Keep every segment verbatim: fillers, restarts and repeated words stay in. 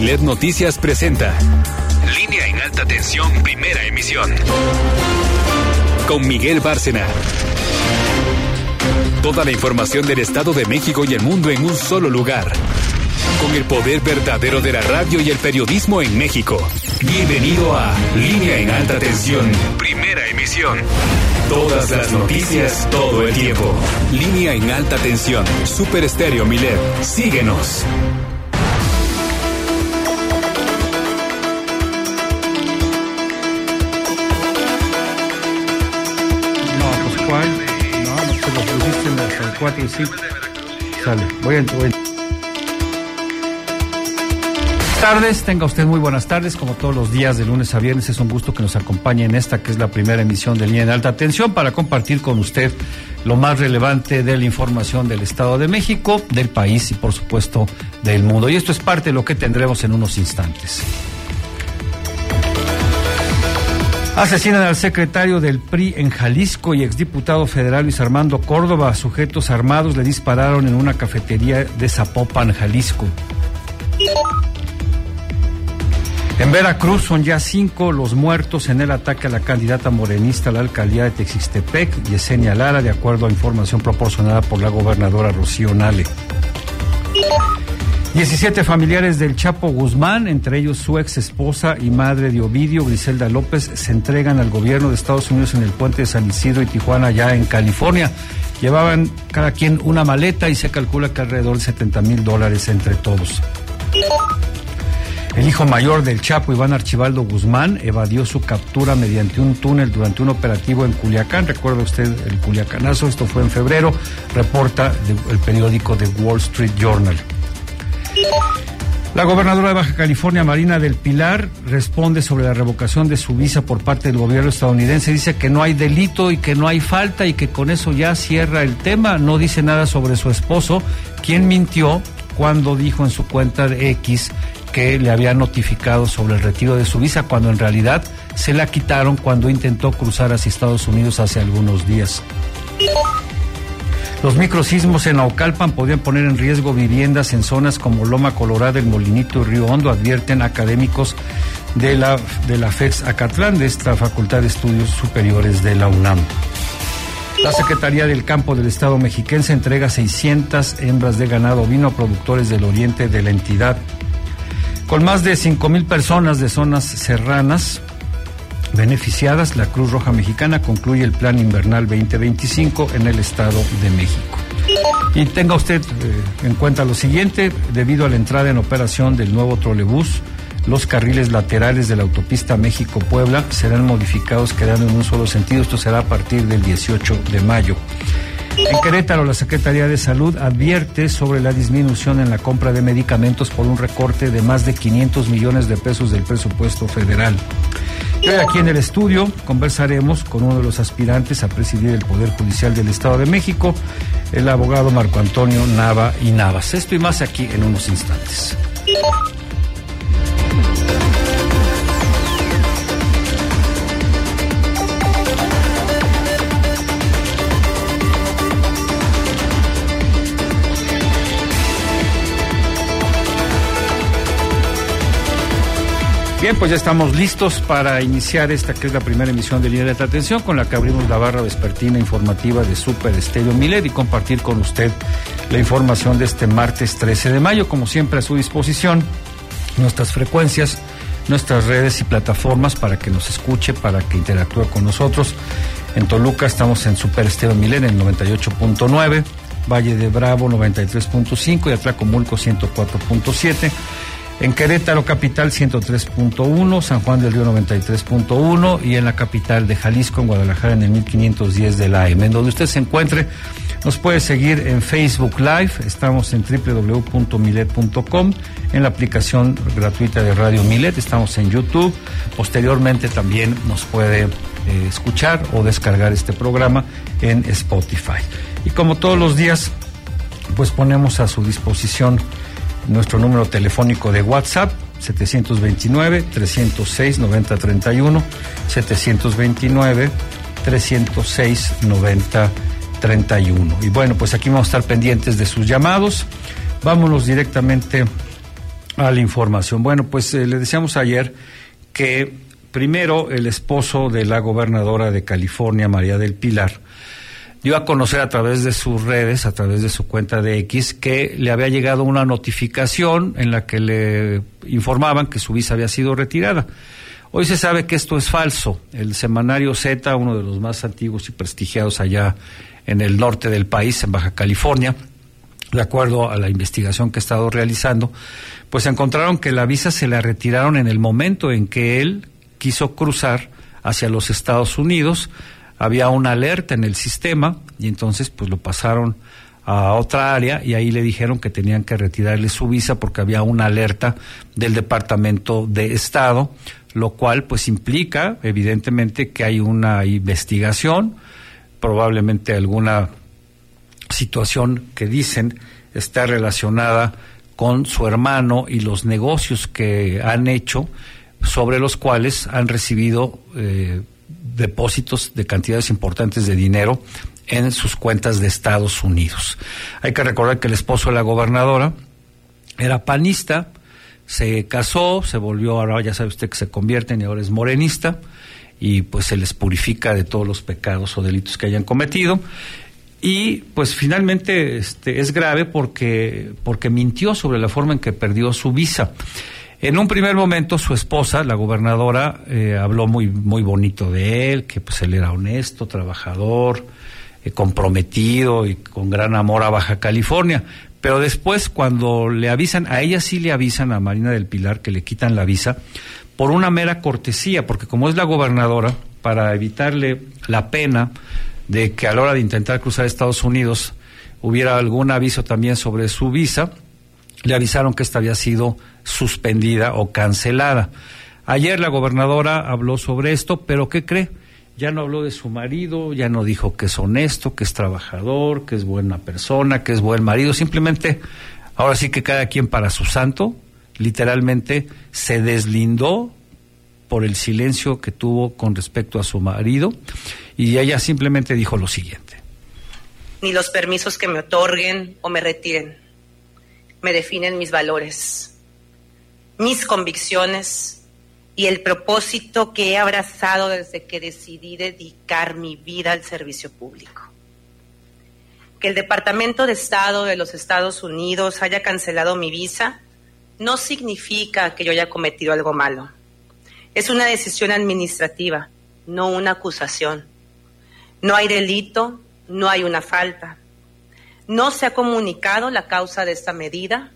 Milet Noticias presenta Línea en Alta Tensión, primera emisión. Con Miguel Bárcena. Toda la información del Estado de México y el mundo en un solo lugar. Con el poder verdadero de la radio y el periodismo en México. Bienvenido a Línea en Alta Tensión, primera emisión. Todas las noticias, todo el tiempo. Línea en Alta Tensión, Super Estéreo Milet. Síguenos. No, pues ¿cuál? No, no te lo pusiste en las cuatro y cinco. Sale, voy a entrar. Buenas tardes, tenga usted muy buenas tardes, como todos los días de lunes a viernes. Es un gusto que nos acompañe en esta que es la primera emisión de Línea en Alta Tensión para compartir con usted lo más relevante de la información del Estado de México, del país y por supuesto del mundo. Y esto es parte de lo que tendremos en unos instantes. Asesinan al secretario del P R I en Jalisco y exdiputado federal Luis Armando Córdoba. Sujetos armados le dispararon en una cafetería de Zapopan, Jalisco. En Veracruz son ya cinco los muertos en el ataque a la candidata morenista a la alcaldía de Texixtepec, Yesenia Lara, de acuerdo a información proporcionada por la gobernadora Rocío Nale. diecisiete familiares del Chapo Guzmán, entre ellos su ex esposa y madre de Ovidio, Griselda López, se entregan al gobierno de Estados Unidos en el puente de San Isidro y Tijuana, allá en California. Llevaban cada quien una maleta y se calcula que alrededor de setenta mil dólares entre todos. El hijo mayor del Chapo, Iván Archibaldo Guzmán, evadió su captura mediante un túnel durante un operativo en Culiacán. Recuerda usted el Culiacanazo, esto fue en febrero, reporta el periódico The Wall Street Journal. La gobernadora de Baja California, Marina del Pilar, responde sobre la revocación de su visa por parte del gobierno estadounidense. Dice que no hay delito y que no hay falta y que con eso ya cierra el tema. No dice nada sobre su esposo, quien mintió cuando dijo en su cuenta de X que le había notificado sobre el retiro de su visa, cuando en realidad se la quitaron cuando intentó cruzar hacia Estados Unidos hace algunos días. Los microsismos en Naucalpan podrían poner en riesgo viviendas en zonas como Loma Colorada, El Molinito y Río Hondo, advierten académicos de la, de la FEX Acatlán, de esta Facultad de Estudios Superiores de la UNAM. La Secretaría del Campo del Estado mexiquense entrega seiscientas hembras de ganado ovino a productores del oriente de la entidad. Con más de cinco mil personas de zonas serranas beneficiadas, la Cruz Roja Mexicana concluye el Plan Invernal veinte veinticinco en el Estado de México. Y tenga usted eh, en cuenta lo siguiente: debido a la entrada en operación del nuevo trolebús, los carriles laterales de la autopista México-Puebla serán modificados quedando en un solo sentido. Esto será a partir del dieciocho de mayo. En Querétaro, la Secretaría de Salud advierte sobre la disminución en la compra de medicamentos por un recorte de más de quinientos millones de pesos del presupuesto federal. Y hoy aquí en el estudio conversaremos con uno de los aspirantes a presidir el Poder Judicial del Estado de México, el abogado Marco Antonio Nava y Navas. Esto y más aquí en unos instantes. Bien, pues ya estamos listos para iniciar esta que es la primera emisión de Línea de Alta Tensión, con la que abrimos la barra vespertina informativa de Super Estéreo Milet y compartir con usted la información de este martes trece de mayo. Como siempre, a su disposición nuestras frecuencias, nuestras redes y plataformas para que nos escuche, para que interactúe con nosotros. En Toluca estamos en Super Estéreo Milet en el noventa y ocho punto nueve, Valle de Bravo noventa y tres punto cinco y Atlacomulco ciento cuatro punto siete. En Querétaro capital ciento tres punto uno, San Juan del Río noventa y tres punto uno y en la capital de Jalisco, en Guadalajara, en el mil quinientos diez de la A M. En donde usted se encuentre, nos puede seguir en Facebook Live, estamos en doble u doble u doble u punto milet punto com, en la aplicación gratuita de Radio Milet, estamos en YouTube, posteriormente también nos puede eh, escuchar o descargar este programa en Spotify. Y como todos los días, pues ponemos a su disposición nuestro número telefónico de WhatsApp, setecientos veintinueve, trescientos seis, noventa treinta y uno, setecientos veintinueve, trescientos seis, noventa treinta y uno. Y bueno, pues aquí vamos a estar pendientes de sus llamados. Vámonos directamente a la información. Bueno, pues eh, le decíamos ayer que primero el esposo de la gobernadora de California, María del Pilar, dio a conocer a través de sus redes, a través de su cuenta de X, que le había llegado una notificación en la que le informaban que su visa había sido retirada. Hoy se sabe que esto es falso. El semanario Z, uno de los más antiguos y prestigiados allá en el norte del país, en Baja California, de acuerdo a la investigación que he estado realizando, pues encontraron que la visa se la retiraron en el momento en que él quiso cruzar hacia los Estados Unidos. Había una alerta en el sistema y entonces pues lo pasaron a otra área y ahí le dijeron que tenían que retirarle su visa porque había una alerta del Departamento de Estado, lo cual pues implica evidentemente que hay una investigación, probablemente alguna situación que dicen está relacionada con su hermano y los negocios que han hecho, sobre los cuales han recibido eh, depósitos de cantidades importantes de dinero en sus cuentas de Estados Unidos. Hay que recordar que el esposo de la gobernadora era panista, se casó, se volvió, ahora ya sabe usted que se convierten y ahora es morenista, y pues se les purifica de todos los pecados o delitos que hayan cometido. Y pues finalmente este, es grave porque, porque mintió sobre la forma en que perdió su visa. En un primer momento su esposa, la gobernadora, eh, habló muy muy bonito de él, que pues él era honesto, trabajador, eh, comprometido y con gran amor a Baja California. Pero después cuando le avisan, a ella sí le avisan, a Marina del Pilar, que le quitan la visa por una mera cortesía, porque como es la gobernadora, para evitarle la pena de que a la hora de intentar cruzar Estados Unidos hubiera algún aviso también sobre su visa, le avisaron que esta había sido suspendida o cancelada. Ayer la gobernadora habló sobre esto, pero ¿qué cree? Ya no habló de su marido, ya no dijo que es honesto, que es trabajador, que es buena persona, que es buen marido. Simplemente, ahora sí que cada quien para su santo, literalmente se deslindó por el silencio que tuvo con respecto a su marido, y ella simplemente dijo lo siguiente: ni los permisos que me otorguen o me retiren me definen mis valores, mis convicciones y el propósito que he abrazado desde que decidí dedicar mi vida al servicio público. Que el Departamento de Estado de los Estados Unidos haya cancelado mi visa no significa que yo haya cometido algo malo. Es una decisión administrativa, no una acusación. No hay delito, no hay una falta. No se ha comunicado la causa de esta medida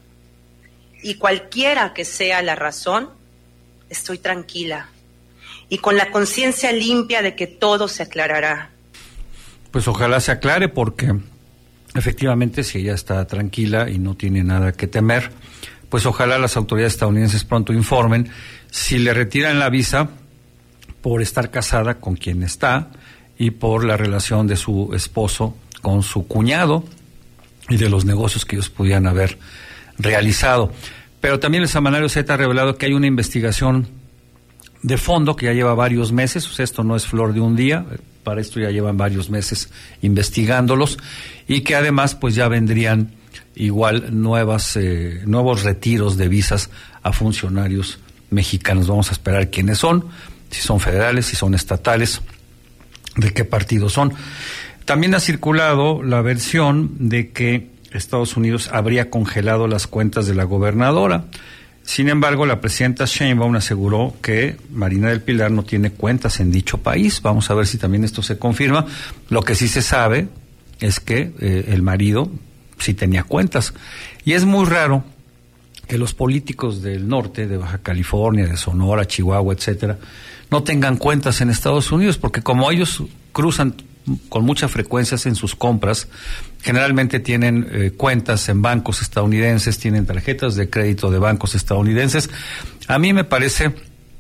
y cualquiera que sea la razón, estoy tranquila y con la conciencia limpia de que todo se aclarará. Pues ojalá se aclare, porque efectivamente si ella está tranquila y no tiene nada que temer, pues ojalá las autoridades estadounidenses pronto informen si le retiran la visa por estar casada con quien está y por la relación de su esposo con su cuñado y de los negocios que ellos podían haber realizado. Pero también el semanario Z ha revelado que hay una investigación de fondo que ya lleva varios meses, o sea, esto no es flor de un día, para esto ya llevan varios meses investigándolos, y que además pues ya vendrían igual nuevas eh, nuevos retiros de visas a funcionarios mexicanos. Vamos a esperar quiénes son, si son federales, si son estatales, de qué partido son. También ha circulado la versión de que Estados Unidos habría congelado las cuentas de la gobernadora. Sin embargo, la presidenta Sheinbaum aseguró que Marina del Pilar no tiene cuentas en dicho país. Vamos a ver si también esto se confirma. Lo que sí se sabe es que eh, el marido sí tenía cuentas. Y es muy raro que los políticos del norte, de Baja California, de Sonora, Chihuahua, etcétera, no tengan cuentas en Estados Unidos, porque como ellos cruzan con mucha frecuencia en sus compras, generalmente tienen eh, cuentas en bancos estadounidenses, tienen tarjetas de crédito de bancos estadounidenses. A mí me parece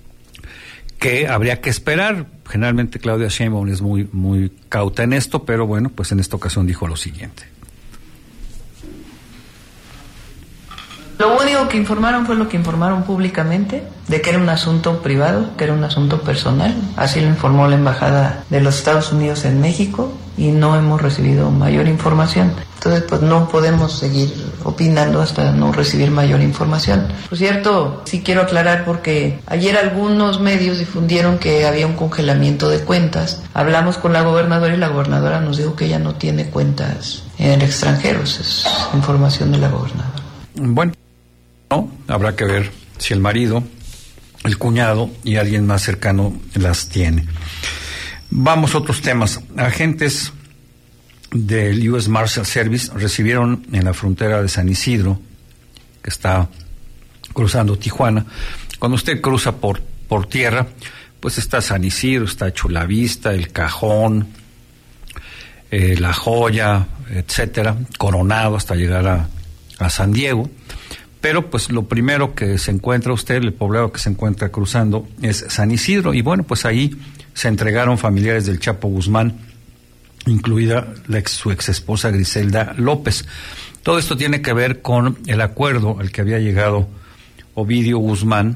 que habría que esperar. Generalmente Claudia Sheinbaum es muy muy cauta en esto, pero bueno, pues en esta ocasión dijo lo siguiente. Lo único que informaron fue lo que informaron públicamente, de que era un asunto privado, que era un asunto personal. Así lo informó la Embajada de los Estados Unidos en México, y no hemos recibido mayor información. Entonces, pues no podemos seguir opinando hasta no recibir mayor información. Por cierto, sí quiero aclarar porque ayer algunos medios difundieron que había un congelamiento de cuentas. Hablamos con la gobernadora y la gobernadora nos dijo que ella no tiene cuentas en el extranjero. Esa es información de la gobernadora. Bueno, no, habrá que ver si el marido, el cuñado y alguien más cercano las tiene. Vamos a otros temas. Agentes del U S Marshal Service recibieron en la frontera de San Isidro, que está cruzando Tijuana. Cuando usted cruza por, por tierra, pues está San Isidro, está Chulavista, El Cajón, eh, La Joya, etcétera, Coronado hasta llegar a, a San Diego. Pero pues lo primero que se encuentra usted, el poblado que se encuentra cruzando, es San Isidro. Y bueno, pues ahí se entregaron familiares del Chapo Guzmán, incluida la ex, su ex esposa Griselda López. Todo esto tiene que ver con el acuerdo al que había llegado Ovidio Guzmán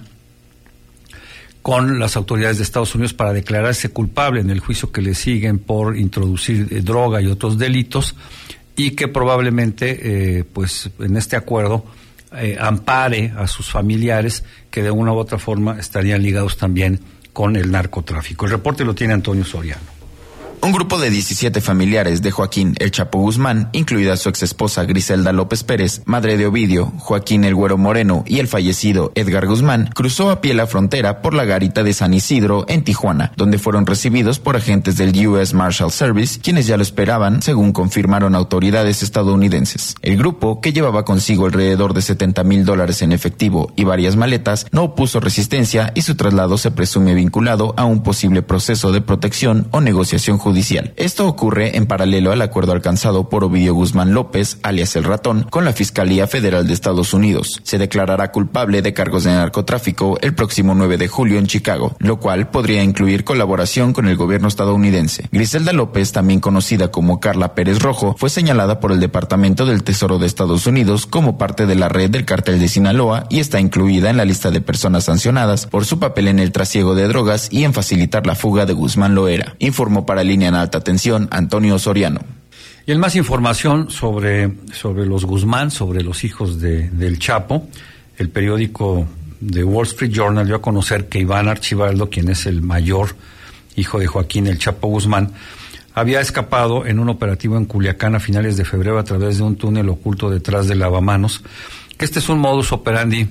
con las autoridades de Estados Unidos para declararse culpable en el juicio que le siguen por introducir eh, droga y otros delitos, y que probablemente eh, pues en este acuerdo eh, ampare a sus familiares que de una u otra forma estarían ligados también con el narcotráfico. El reporte lo tiene Antonio Soriano. Un grupo de diecisiete familiares de Joaquín El Chapo Guzmán, incluida su exesposa Griselda López Pérez, madre de Ovidio, Joaquín El Güero Moreno y el fallecido Edgar Guzmán, cruzó a pie la frontera por la garita de San Isidro en Tijuana, donde fueron recibidos por agentes del U S Marshal Service, quienes ya lo esperaban, según confirmaron autoridades estadounidenses. El grupo, que llevaba consigo alrededor de setenta mil dólares en efectivo y varias maletas, no opuso resistencia y su traslado se presume vinculado a un posible proceso de protección o negociación judicial. Esto ocurre en paralelo al acuerdo alcanzado por Ovidio Guzmán López, alias El Ratón, con la Fiscalía Federal de Estados Unidos. Se declarará culpable de cargos de narcotráfico el próximo nueve de julio en Chicago, lo cual podría incluir colaboración con el gobierno estadounidense. Griselda López, también conocida como Carla Pérez Rojo, fue señalada por el Departamento del Tesoro de Estados Unidos como parte de la red del Cártel de Sinaloa y está incluida en la lista de personas sancionadas por su papel en el trasiego de drogas y en facilitar la fuga de Guzmán Loera. Informó para Línea en Alta Tensión, Antonio Soriano. Y en más información sobre, sobre los Guzmán, sobre los hijos de, del Chapo, el periódico The Wall Street Journal dio a conocer que Iván Archibaldo, quien es el mayor hijo de Joaquín El Chapo Guzmán, había escapado en un operativo en Culiacán a finales de febrero a través de un túnel oculto detrás del lavamanos, que este es un modus operandi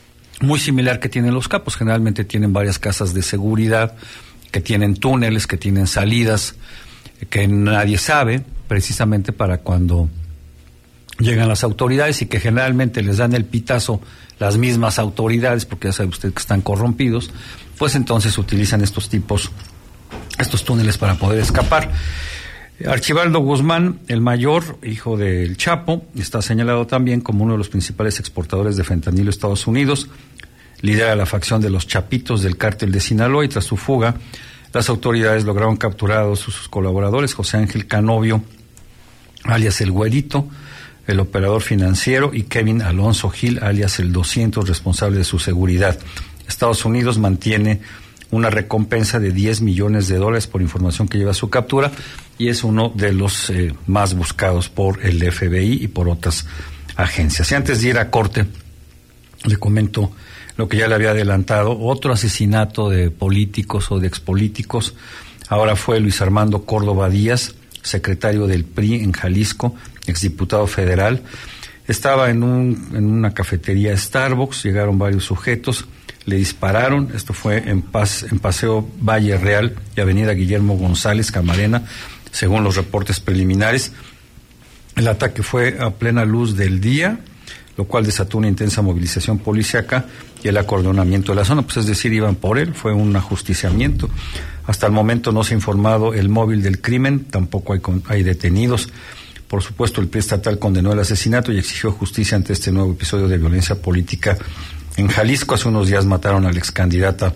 muy similar que tienen los capos. Generalmente tienen varias casas de seguridad, que tienen túneles, que tienen salidas, que nadie sabe, precisamente para cuando llegan las autoridades, y que generalmente les dan el pitazo las mismas autoridades, porque ya sabe usted que están corrompidos, pues entonces utilizan estos tipos, estos túneles para poder escapar. Archibaldo Guzmán, el mayor, hijo del Chapo, está señalado también como uno de los principales exportadores de fentanilo a Estados Unidos. Lidera la facción de los Chapitos del Cártel de Sinaloa, y tras su fuga, las autoridades lograron capturar a dos de sus colaboradores, José Ángel Canovio, alias El Güerito, el operador financiero, y Kevin Alonso Gil, alias El doscientos, responsable de su seguridad. Estados Unidos mantiene una recompensa de diez millones de dólares por información que lleva a su captura, y es uno de los eh, más buscados por el F B I y por otras agencias. Y antes de ir a corte, le comento lo que ya le había adelantado: otro asesinato de políticos o de expolíticos. Ahora fue Luis Armando Córdoba Díaz, secretario del P R I en Jalisco, exdiputado federal. Estaba en, un, en una cafetería Starbucks, llegaron varios sujetos, le dispararon. Esto fue en, Paz, en Paseo Valle Real y Avenida Guillermo González, Camarena, según los reportes preliminares. El ataque fue a plena luz del día, lo cual desató una intensa movilización policíaca y el acordonamiento de la zona, pues es decir, iban por él, fue un ajusticiamiento. Hasta el momento no se ha informado el móvil del crimen, tampoco hay, hay detenidos. Por supuesto, el P R I estatal condenó el asesinato y exigió justicia ante este nuevo episodio de violencia política en Jalisco. Hace unos días mataron a la excandidata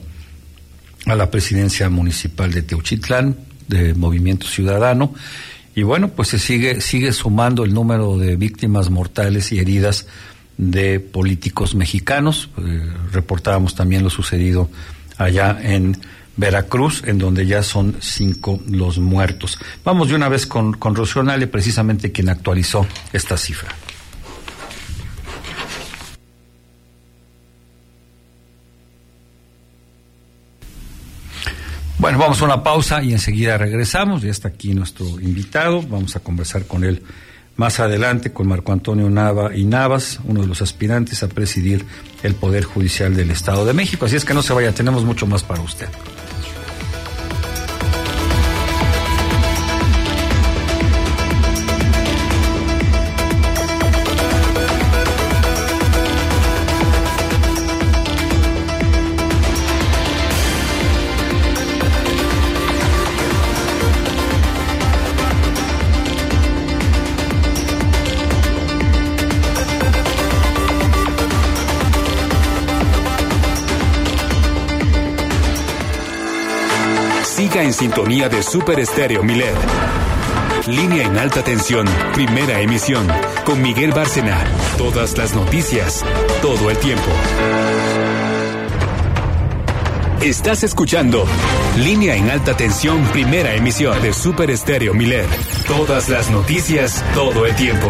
a la presidencia municipal de Teuchitlán, de Movimiento Ciudadano, y bueno, pues se sigue, sigue sumando el número de víctimas mortales y heridas de políticos mexicanos. Eh, reportábamos también lo sucedido allá en Veracruz, en donde ya son cinco los muertos. Vamos de una vez con, con Rocío Nale, precisamente quien actualizó esta cifra. Bueno, vamos a una pausa y enseguida regresamos. Ya está aquí nuestro invitado. Vamos a conversar con él más adelante, con Marco Antonio Nava y Navas, uno de los aspirantes a presidir el Poder Judicial del Estado de México. Así es que no se vaya, tenemos mucho más para usted. Siga en sintonía de Super Estéreo Milet. Línea en alta tensión, primera emisión, con Miguel Bárcena. Todas las noticias, todo el tiempo. Estás escuchando Línea en alta tensión, primera emisión de Super Estéreo Milet. Todas las noticias, todo el tiempo.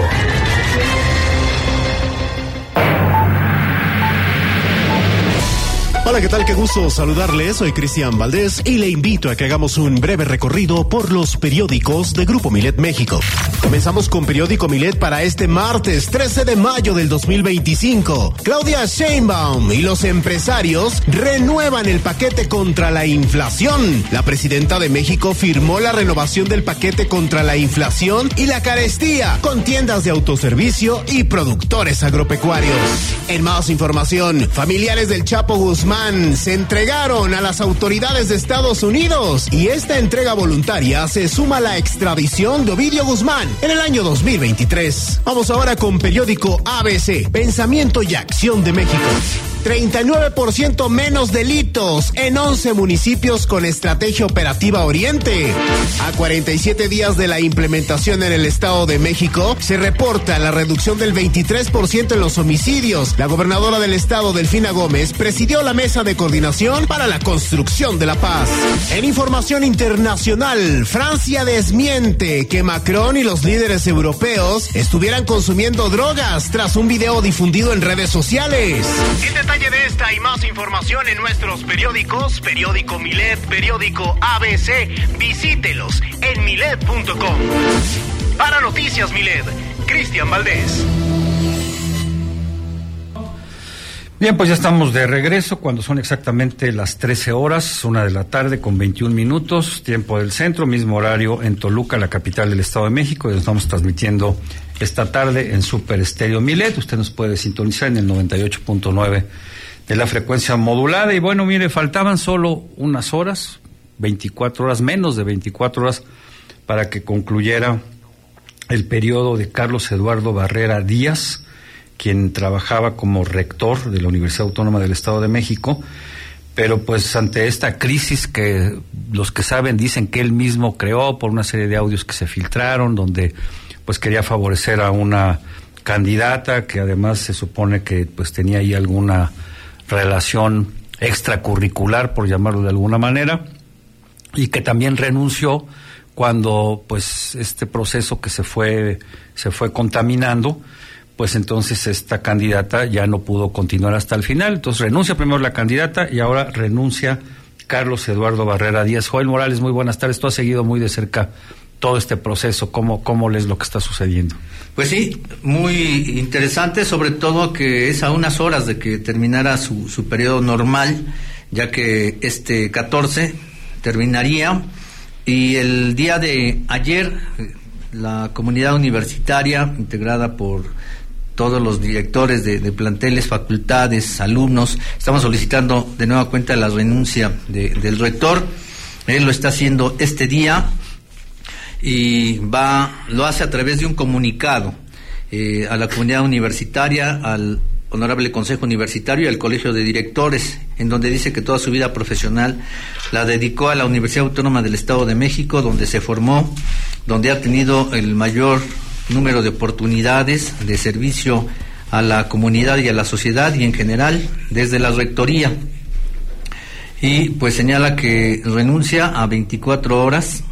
Hola, ¿qué tal? Qué gusto saludarles. Soy Cristian Valdés y le invito a que hagamos un breve recorrido por los periódicos de Grupo Milet México. Comenzamos con Periódico Milet para este martes trece de mayo del dos mil veinticinco. Claudia Sheinbaum y los empresarios renuevan el paquete contra la inflación. La presidenta de México firmó la renovación del paquete contra la inflación y la carestía con tiendas de autoservicio y productores agropecuarios. En más información, familiares del Chapo Guzmán se entregaron a las autoridades de Estados Unidos y esta entrega voluntaria se suma a la extradición de Ovidio Guzmán en el año dos mil veintitrés. Vamos ahora con Periódico A B C, Pensamiento y Acción de México. treinta y nueve por ciento menos delitos en once municipios con estrategia operativa Oriente. A cuarenta y siete días de la implementación en el Estado de México, se reporta la reducción del veintitrés por ciento en los homicidios. La gobernadora del estado, Delfina Gómez, presidió la mesa de coordinación para la construcción de la paz. En información internacional, Francia desmiente que Macron y los líderes europeos estuvieran consumiendo drogas tras un video difundido en redes sociales. En detalle de esta y más información en nuestros periódicos, Periódico Milet, Periódico A B C, visítelos en milet punto com. Para Noticias Milet, Cristian Valdés. Bien, pues ya estamos de regreso cuando son exactamente las trece horas, una de la tarde con veintiún minutos, tiempo del centro, mismo horario en Toluca, la capital del Estado de México, y nos estamos transmitiendo esta tarde en Super Estéreo Milet. Usted nos puede sintonizar en el noventa y ocho punto nueve de la frecuencia modulada. Y bueno, mire, faltaban solo unas horas, veinticuatro horas, menos de veinticuatro horas, para que concluyera el periodo de Carlos Eduardo Barrera Díaz, quien trabajaba como rector de la Universidad Autónoma del Estado de México, pero pues ante esta crisis que los que saben dicen que él mismo creó por una serie de audios que se filtraron, donde pues quería favorecer a una candidata que además se supone que pues tenía ahí alguna relación extracurricular, por llamarlo de alguna manera, y que también renunció cuando pues este proceso que se fue se fue contaminando, pues entonces esta candidata ya no pudo continuar hasta el final. Entonces renuncia primero la candidata y ahora renuncia Carlos Eduardo Barrera Díaz. Joel Morales, muy buenas tardes. Tú has seguido muy de cerca todo este proceso. ¿Cómo, cómo lees lo que está sucediendo? Pues sí, muy interesante, sobre todo que es a unas horas de que terminara su, su periodo normal, ya que este catorce terminaría, y el día de ayer la comunidad universitaria, integrada por todos los directores de, de planteles, facultades, alumnos, estamos solicitando de nueva cuenta la renuncia de, del rector. Él lo está haciendo este día y va lo hace a través de un comunicado eh, a la comunidad universitaria, al Honorable Consejo Universitario y al Colegio de Directores, en donde dice que toda su vida profesional la dedicó a la Universidad Autónoma del Estado de México, donde se formó, donde ha tenido el mayor número de oportunidades de servicio a la comunidad y a la sociedad y en general desde la rectoría. y pues señala que renuncia a veinticuatro horas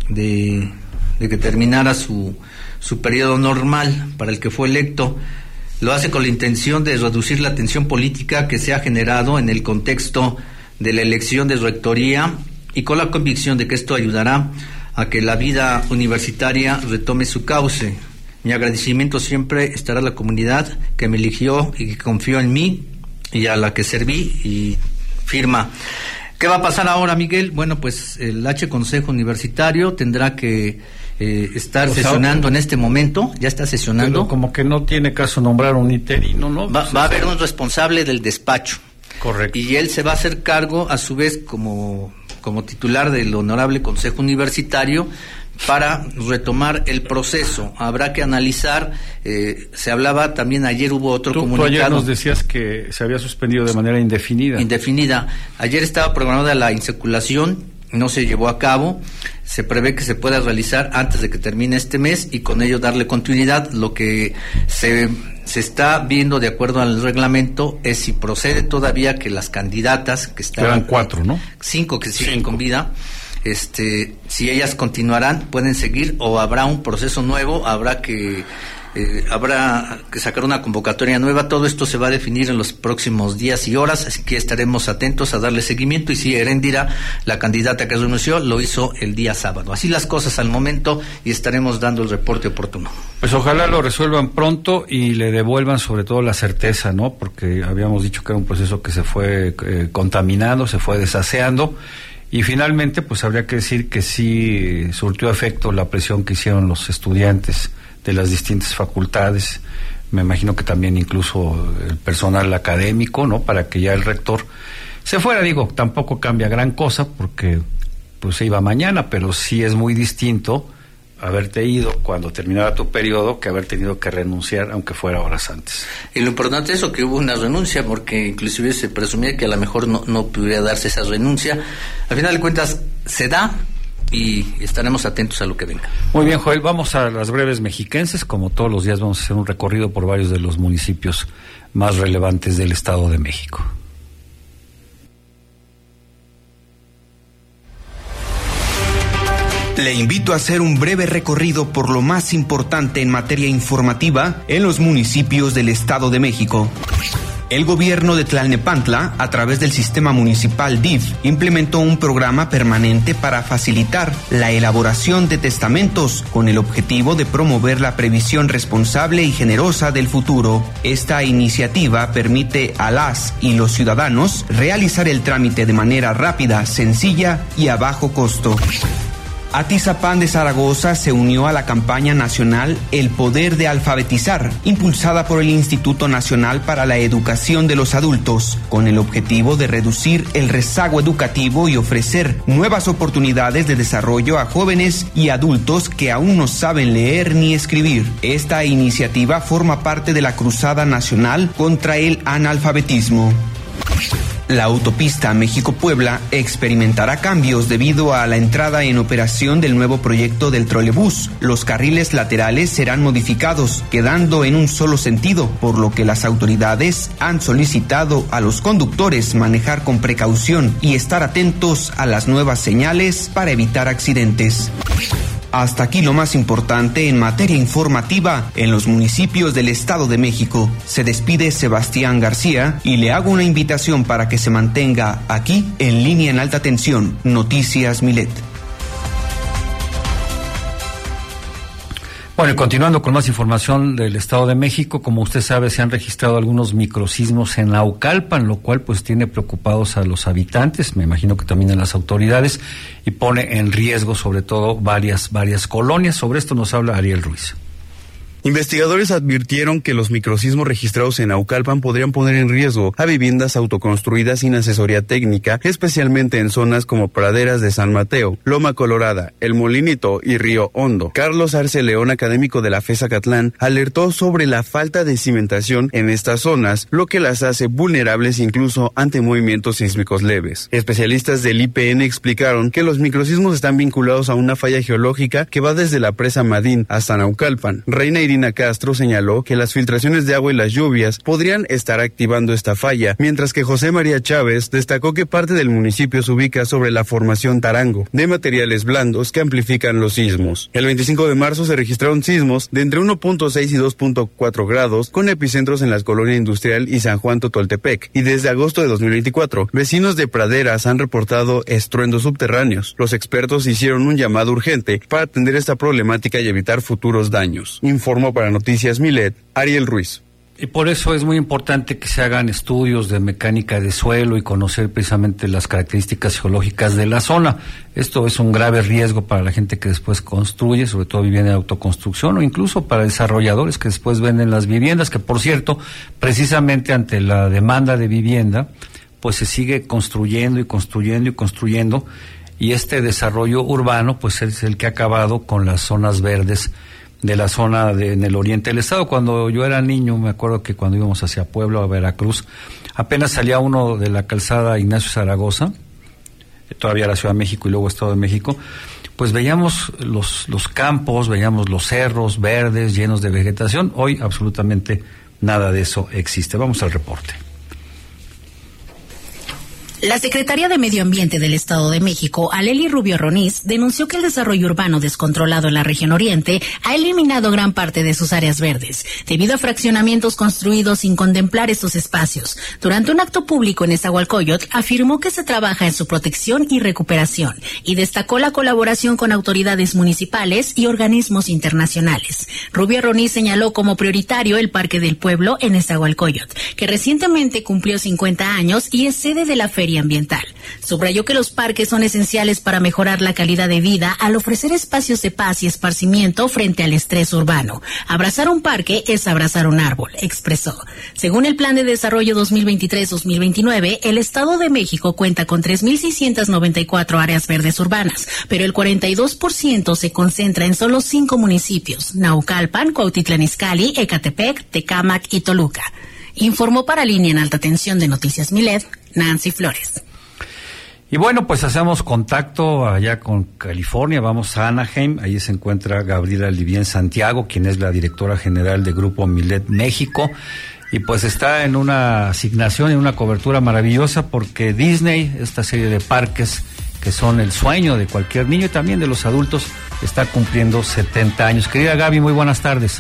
de, de que terminara su, su periodo normal para el que fue electo. Lo hace con la intención de reducir la tensión política que se ha generado en el contexto de la elección de rectoría y con la convicción de que esto ayudará a que la vida universitaria retome su cauce. Mi agradecimiento siempre estará a la comunidad que me eligió y que confió en mí y a la que serví, y firma. ¿Qué va a pasar ahora, Miguel? Bueno, pues el H Consejo Universitario tendrá que eh, estar o sea, sesionando en este momento, ya está sesionando. Pero como que no tiene caso nombrar un interino, ¿no? Va, va a haber un responsable del despacho. Correcto. Y él se va a hacer cargo, a su vez, como, como titular del Honorable Consejo Universitario, para retomar el proceso. Habrá que analizar, eh, se hablaba también, ayer hubo otro tú, comunicado. Tú ayer nos decías que se había suspendido de manera indefinida. Indefinida. Ayer estaba programada la insaculación, no se llevó a cabo. Se prevé que se pueda realizar antes de que termine este mes y con ello darle continuidad. Lo que se, se está viendo de acuerdo al reglamento es si procede todavía que las candidatas que están... Eran cuatro, ¿no? Cinco que siguen con vida. Este, si ellas continuarán, pueden seguir, o habrá un proceso nuevo, habrá que eh, habrá que sacar una convocatoria nueva. Todo esto se va a definir en los próximos días y horas, así que estaremos atentos a darle seguimiento. Y si Heréndira, la candidata que renunció, lo hizo el día sábado. Así las cosas al momento, y estaremos dando el reporte oportuno. Pues ojalá lo resuelvan pronto y le devuelvan sobre todo la certeza, ¿no? Porque habíamos dicho que era un proceso que se fue eh, contaminando, se fue desaseando. Y finalmente, pues habría que decir que sí surtió efecto la presión que hicieron los estudiantes de las distintas facultades, me imagino que también incluso el personal académico, ¿no? Para que ya el rector se fuera. Digo, tampoco cambia gran cosa porque pues se iba mañana, pero sí es muy distinto haberte ido cuando terminara tu periodo que haber tenido que renunciar, aunque fuera horas antes. Y lo importante es eso, que hubo una renuncia, porque inclusive se presumía que a lo mejor no, no pudiera darse esa renuncia. Al final de cuentas se da y estaremos atentos a lo que venga. Muy bien, Joel, vamos a las breves mexiquenses. Como todos los días vamos a hacer un recorrido por varios de los municipios más relevantes del Estado de México. Le invito a hacer un breve recorrido por lo más importante en materia informativa en los municipios del Estado de México. El gobierno de Tlalnepantla, a través del sistema municipal D I F, implementó un programa permanente para facilitar la elaboración de testamentos con el objetivo de promover la previsión responsable y generosa del futuro. Esta iniciativa permite a las y los ciudadanos realizar el trámite de manera rápida, sencilla y a bajo costo. Atizapán de Zaragoza se unió a la campaña nacional El Poder de Alfabetizar, impulsada por el Instituto Nacional para la Educación de los Adultos, con el objetivo de reducir el rezago educativo y ofrecer nuevas oportunidades de desarrollo a jóvenes y adultos que aún no saben leer ni escribir. Esta iniciativa forma parte de la Cruzada Nacional contra el Analfabetismo. La autopista México-Puebla experimentará cambios debido a la entrada en operación del nuevo proyecto del trolebús. Los carriles laterales serán modificados, quedando en un solo sentido, por lo que las autoridades han solicitado a los conductores manejar con precaución y estar atentos a las nuevas señales para evitar accidentes. Hasta aquí lo más importante en materia informativa en los municipios del Estado de México. Se despide Sebastián García y le hago una invitación para que se mantenga aquí en línea en alta tensión, Noticias Milet. Bueno, y continuando con más información del Estado de México, como usted sabe, se han registrado algunos microsismos en Naucalpan, lo cual pues tiene preocupados a los habitantes, me imagino que también a las autoridades, y pone en riesgo sobre todo varias, varias colonias. Sobre esto nos habla Ariel Ruiz. Investigadores advirtieron que los microsismos registrados en Naucalpan podrían poner en riesgo a viviendas autoconstruidas sin asesoría técnica, especialmente en zonas como Praderas de San Mateo, Loma Colorada, El Molinito y Río Hondo. Carlos Arce León, académico de la FES Acatlán, alertó sobre la falta de cimentación en estas zonas, lo que las hace vulnerables incluso ante movimientos sísmicos leves. Especialistas del I P N explicaron que los microsismos están vinculados a una falla geológica que va desde la presa Madín hasta Naucalpan. Reina Iris Celina Castro señaló que las filtraciones de agua y las lluvias podrían estar activando esta falla, mientras que José María Chávez destacó que parte del municipio se ubica sobre la formación Tarango, de materiales blandos que amplifican los sismos. El veinticinco de marzo se registraron sismos de entre uno punto seis y dos punto cuatro grados, con epicentros en las colonias Industrial y San Juan Totoltepec, y desde agosto de dos mil veinticuatro, vecinos de Praderas han reportado estruendos subterráneos. Los expertos hicieron un llamado urgente para atender esta problemática y evitar futuros daños. Informó para Noticias Milet, Ariel Ruiz. Y por eso es muy importante que se hagan estudios de mecánica de suelo y conocer precisamente las características geológicas de la zona. Esto es un grave riesgo para la gente que después construye, sobre todo vivienda de autoconstrucción, o incluso para desarrolladores que después venden las viviendas, que por cierto, precisamente ante la demanda de vivienda, pues se sigue construyendo y construyendo y construyendo, y este desarrollo urbano pues es el que ha acabado con las zonas verdes de la zona de, en el oriente del estado. Cuando yo era niño, me acuerdo que cuando íbamos hacia Puebla o Veracruz, apenas salía uno de la calzada Ignacio Zaragoza, todavía la Ciudad de México y luego Estado de México, pues veíamos los, los campos, veíamos los cerros verdes llenos de vegetación. Hoy absolutamente nada de eso existe. Vamos al reporte. La Secretaría de Medio Ambiente del Estado de México, Aleli Rubio Ronís, denunció que el desarrollo urbano descontrolado en la región oriente ha eliminado gran parte de sus áreas verdes, debido a fraccionamientos construidos sin contemplar estos espacios. Durante un acto público en Nezahualcóyotl, afirmó que se trabaja en su protección y recuperación, y destacó la colaboración con autoridades municipales y organismos internacionales. Rubio Ronís señaló como prioritario el Parque del Pueblo en Nezahualcóyotl, que recientemente cumplió cincuenta años y es sede de la Feria Ambiental. Subrayó que los parques son esenciales para mejorar la calidad de vida al ofrecer espacios de paz y esparcimiento frente al estrés urbano. Abrazar un parque es abrazar un árbol, expresó. Según el Plan de Desarrollo dos mil veintitrés a dos mil veintinueve, el Estado de México cuenta con tres mil seiscientas noventa y cuatro áreas verdes urbanas, pero el cuarenta y dos por ciento se concentra en solo cinco municipios: Naucalpan, Cuautitlán Izcalli, Ecatepec, Tecámac y Toluca. Informó para Línea en Alta Tensión de Noticias Milet, Nancy Flores. Y bueno, pues hacemos contacto allá con California, vamos a Anaheim, ahí se encuentra Gabriela Livien Santiago, quien es la directora general de Grupo Milet México, y pues está en una asignación, en una cobertura maravillosa, porque Disney, esta serie de parques que son el sueño de cualquier niño y también de los adultos, está cumpliendo setenta años. Querida Gaby, muy buenas tardes.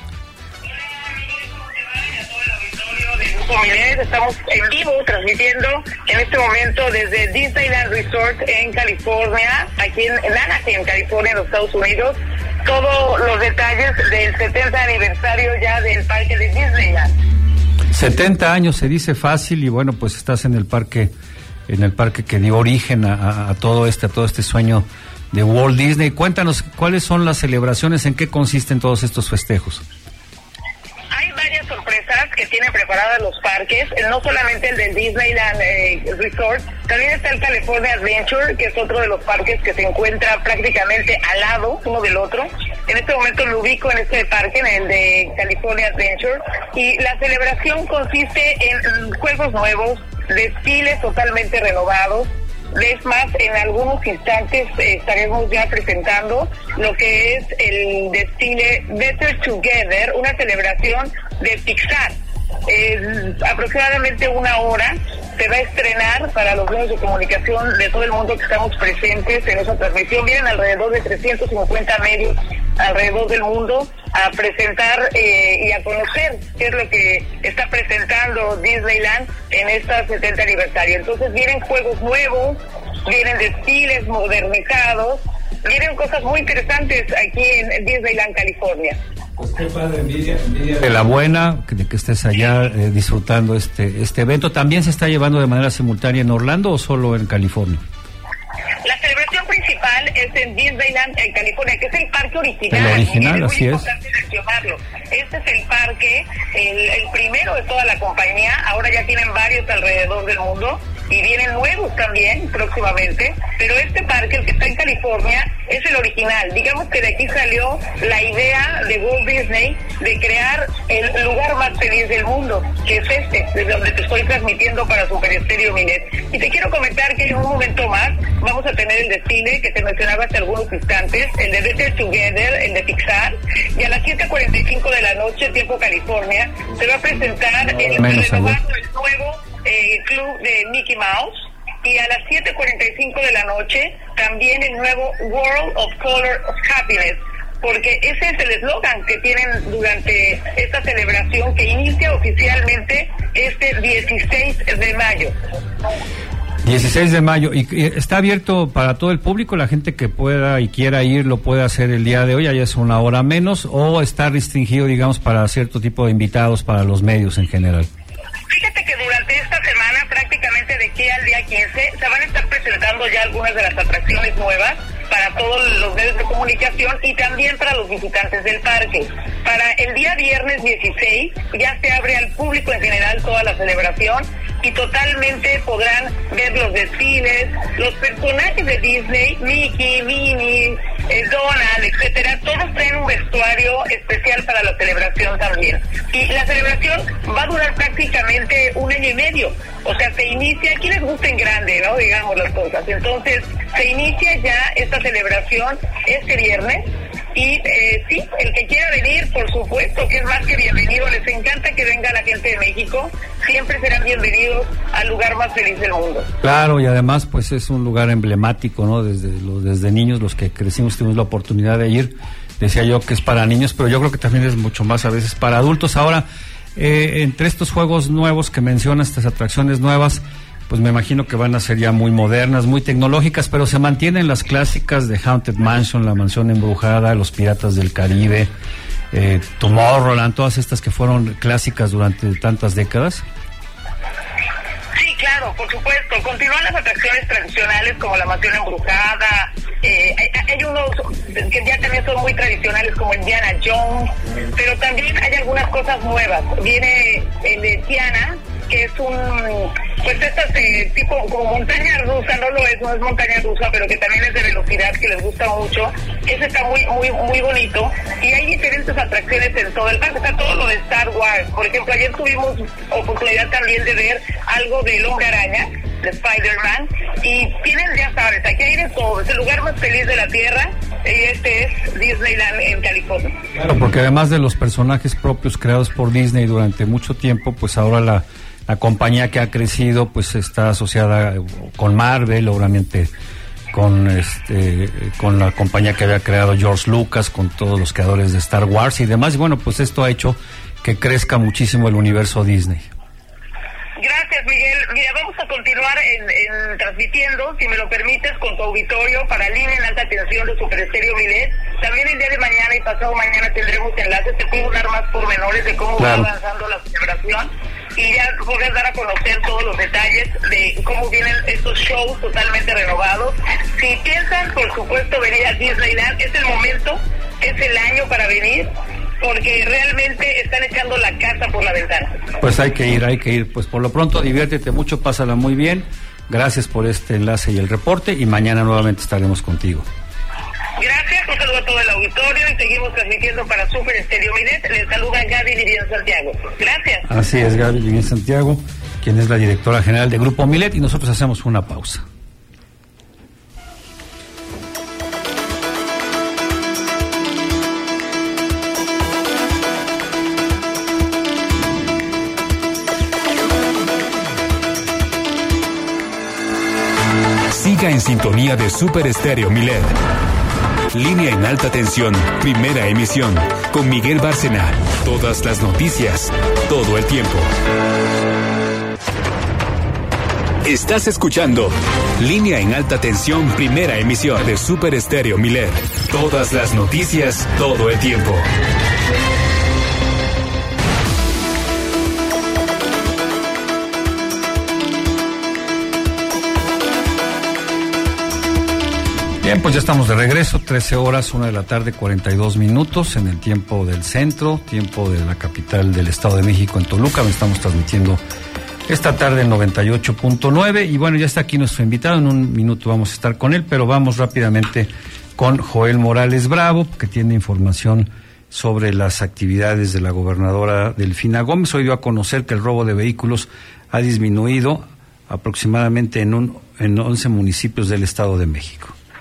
Estamos en vivo transmitiendo en este momento desde Disneyland Resort en California, aquí en, en Anaheim, California, en los Estados Unidos, todos los detalles del setenta aniversario ya del parque de Disneyland. setenta años se dice fácil, y bueno, pues estás en el parque, en el parque que dio origen a, a, a todo este, a todo este sueño de Walt Disney. Cuéntanos cuáles son las celebraciones, en qué consisten todos estos festejos. Hay varias sorpresas que tienen preparadas los parques, no solamente el del Disneyland eh, Resort, también está el California Adventure, que es otro de los parques que se encuentra prácticamente al lado uno del otro. En este momento me ubico en este parque, en el de California Adventure, y la celebración consiste en juegos nuevos, desfiles totalmente renovados. Es más, en algunos instantes eh, estaremos ya presentando lo que es el desfile Better Together, una celebración de Pixar. Eh, aproximadamente una hora se va a estrenar para los medios de comunicación de todo el mundo que estamos presentes en esa transmisión. Vienen alrededor de trescientos cincuenta medios alrededor del mundo a presentar eh, y a conocer qué es lo que está presentando Disneyland en este setenta aniversario. Entonces vienen juegos nuevos, vienen desfiles modernizados, vienen cosas muy interesantes aquí en Disneyland, California. Pues qué padre, envidia, envidia de la buena, de que estés allá eh, disfrutando este este evento. ¿También se está llevando de manera simultánea en Orlando o solo en California? La celebración principal es en Disneyland, en California, que es el parque original. El original, es así muy es. importante mencionarlo. Este es el parque, el, el primero de toda la compañía. Ahora ya tienen varios alrededor del mundo y vienen nuevos también próximamente. Pero este parque, el que está en California, es el original. Digamos que de aquí salió la idea de Walt Disney de crear el lugar más feliz del mundo, que es este, desde donde te estoy transmitiendo para Super Estéreo Milet. Y te quiero comentar que en un momento más vamos a tener el desfile que te mencionaba hace algunos instantes, el de Better Together, el de Pixar, Y a las siete cuarenta y cinco de la noche, tiempo California, se va a presentar no, el menos renovado, el nuevo eh, club de Mickey Mouse. Y a las siete cuarenta y cinco de la noche, también el nuevo World of Color of Happiness, porque ese es el eslogan que tienen durante esta celebración que inicia oficialmente este dieciséis de mayo. dieciséis de mayo, y, y está abierto para todo el público, la gente que pueda y quiera ir lo puede hacer el día de hoy, ya es una hora menos, o está restringido, digamos, para cierto tipo de invitados, para los medios en general. Fíjate que durante esta semana, prácticamente de aquí al día quince, se van a estar presentando ya algunas de las atracciones nuevas para todos los medios de comunicación y también para los visitantes del parque. Para el día viernes dieciséis ya se abre al público en general toda la celebración y totalmente podrán ver los desfiles, los personajes de Disney, Mickey, Minnie, eh, Donald, etcétera. Todos traen un vestuario especial para la celebración también. Y la celebración va a durar prácticamente un año y medio. O sea, se inicia, aquí les gusta en grande, ¿no? Digamos las cosas. Entonces, se inicia ya esta celebración este viernes. Y eh, sí, el que quiera venir, por supuesto que es más que bienvenido. Les encanta que venga la gente de México. Siempre serán bienvenidos al lugar más feliz del mundo. Claro, y además pues es un lugar emblemático, ¿no? Desde los desde niños, los que crecimos tuvimos la oportunidad de ir. Decía yo que es para niños, pero yo creo que también es mucho más a veces para adultos. Ahora, eh, entre estos juegos nuevos que mencionas, estas atracciones nuevas, pues me imagino que van a ser ya muy modernas, muy tecnológicas, pero se mantienen las clásicas de Haunted Mansion, la mansión embrujada, los Piratas del Caribe, eh, Tomorrowland, todas estas que fueron clásicas durante tantas décadas. Sí, claro, por supuesto. Continúan las atracciones tradicionales como la mansión embrujada. Eh, hay, hay unos que ya también son muy tradicionales como Indiana Jones, pero también hay algunas cosas nuevas. Viene el de Tiana, que es un, pues estas eh, tipo como montaña rusa, no lo es, no es montaña rusa, pero que también es de velocidad, que les gusta mucho. Ese está muy muy muy bonito y hay diferentes atracciones en todo el parque. Está todo lo de Star Wars. Por ejemplo, ayer tuvimos oportunidad también de ver algo del Hombre Araña, de Spider-Man, y tienen, ya sabes, aquí hay de todo. Es el lugar más feliz de la Tierra y este es Disneyland en California. Claro, porque además de los personajes propios creados por Disney durante mucho tiempo, pues ahora la La compañía que ha crecido pues está asociada con Marvel, obviamente con este con la compañía que había creado George Lucas, con todos los creadores de Star Wars y demás. Y bueno, pues esto ha hecho que crezca muchísimo el universo Disney. Gracias, Miguel. Mira, vamos a continuar en, en transmitiendo, si me lo permites, con tu auditorio para Línea en Alta Tensión de Super Estéreo Milet. También el día de mañana y pasado mañana tendremos enlaces. Te puedo dar más pormenores de cómo claro. va avanzando la celebración y ya podrás dar a conocer todos los detalles de cómo vienen estos shows totalmente renovados. Si piensan, por supuesto, venir a Disneyland, es el momento, es el año para venir, porque realmente están echando la casa por la ventana. Pues hay que ir, hay que ir. Pues por lo pronto, diviértete mucho, pásala muy bien. Gracias por este enlace y el reporte, y mañana nuevamente estaremos contigo. Gracias, un saludo a todo el auditorio y seguimos transmitiendo para Super Estéreo Milet. Les saluda Gaby Vivian Santiago. Gracias. Así es, Gaby Vivian Santiago, quien es la directora general de Grupo Milet, y nosotros hacemos una pausa. Siga en sintonía de Super Estéreo Milet. Línea en Alta Tensión, primera emisión, con Miguel Bárcena. Todas las noticias, todo el tiempo. Estás escuchando Línea en Alta Tensión, primera emisión de Super Estéreo Milet. Todas las noticias, todo el tiempo. Bien, pues ya estamos de regreso, trece horas, una de la tarde, cuarenta y dos minutos, en el tiempo del centro, tiempo de la capital del Estado de México, en Toluca. Estamos transmitiendo esta tarde el noventa y ocho punto nueve, y bueno, ya está aquí nuestro invitado, en un minuto vamos a estar con él, pero vamos rápidamente con Joel Morales Bravo, que tiene información sobre las actividades de la gobernadora Delfina Gómez. Hoy dio a conocer que el robo de vehículos ha disminuido aproximadamente en, un, en once municipios del Estado de México.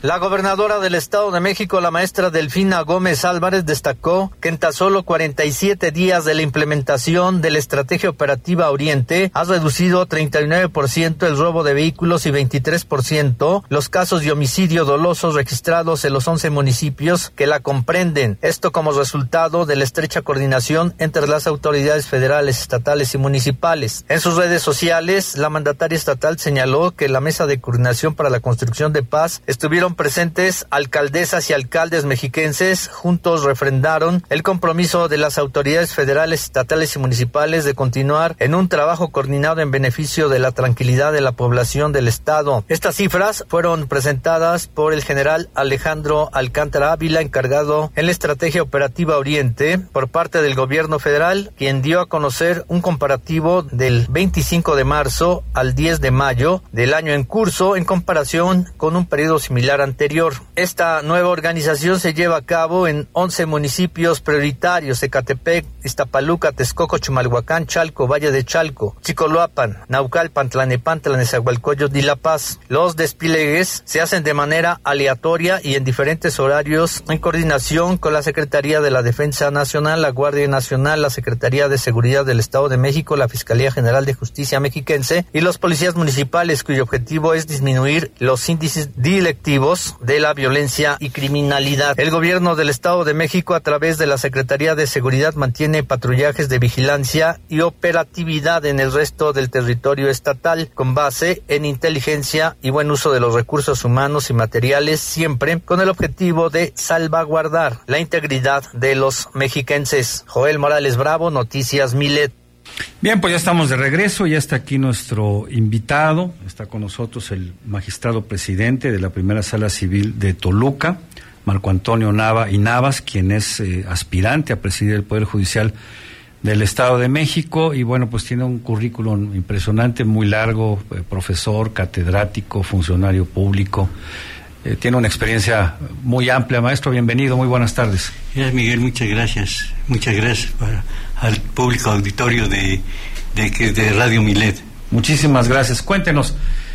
La gobernadora del Estado de México, la maestra Delfina Gómez Álvarez, destacó que en tan solo cuarenta y siete días de la implementación de la Estrategia Operativa Oriente ha reducido treinta y nueve por ciento el robo de vehículos y veintitrés por ciento los casos de homicidio dolosos registrados en los once municipios que la comprenden. Esto como resultado de la estrecha coordinación entre las autoridades federales, estatales y municipales. En sus redes sociales, la mandataria estatal señaló que en la Mesa de Coordinación para la Construcción de Paz estuvieron presentes alcaldesas y alcaldes mexiquenses. Juntos refrendaron el compromiso de las autoridades federales, estatales y municipales de continuar en un trabajo coordinado en beneficio de la tranquilidad de la población del estado. Estas cifras fueron presentadas por el general Alejandro Alcántara Ávila, encargado en la Estrategia Operativa Oriente por parte del gobierno federal, quien dio a conocer un comparativo del veinticinco de marzo al diez de mayo del año en curso en comparación con un periodo similar anterior. Esta nueva organización se lleva a cabo en once municipios prioritarios: Ecatepec, Iztapaluca, Texcoco, Chimalhuacán, Chalco, Valle de Chalco, Chicoloapan, Naucalpan, Tlanepantla, Nezahualcóyotl y La Paz. Los despliegues se hacen de manera aleatoria y en diferentes horarios en coordinación con la Secretaría de la Defensa Nacional, la Guardia Nacional, la Secretaría de Seguridad del Estado de México, la Fiscalía General de Justicia mexiquense y los policías municipales, cuyo objetivo es disminuir los índices delictivos de la violencia y criminalidad. El gobierno del Estado de México, a través de la Secretaría de Seguridad, mantiene patrullajes de vigilancia y operatividad en el resto del territorio estatal con base en inteligencia y buen uso de los recursos humanos y materiales, siempre con el objetivo de salvaguardar la integridad de los mexiquenses. Joel Morales Bravo, Noticias Milet. Bien, pues ya estamos de regreso, ya está aquí nuestro invitado, está con nosotros el magistrado presidente de la Primera Sala Civil de Toluca, Marco Antonio Nava y Navas, quien es eh, aspirante a presidir el Poder Judicial del Estado de México, y bueno, pues tiene un currículum impresionante, muy largo, eh, profesor, catedrático, funcionario público, eh, tiene una experiencia muy amplia. Maestro, bienvenido, muy buenas tardes. Gracias, Miguel, muchas gracias, muchas gracias para, al público auditorio de, de, de Radio Milet. Muchísimas gracias. Cuéntenos,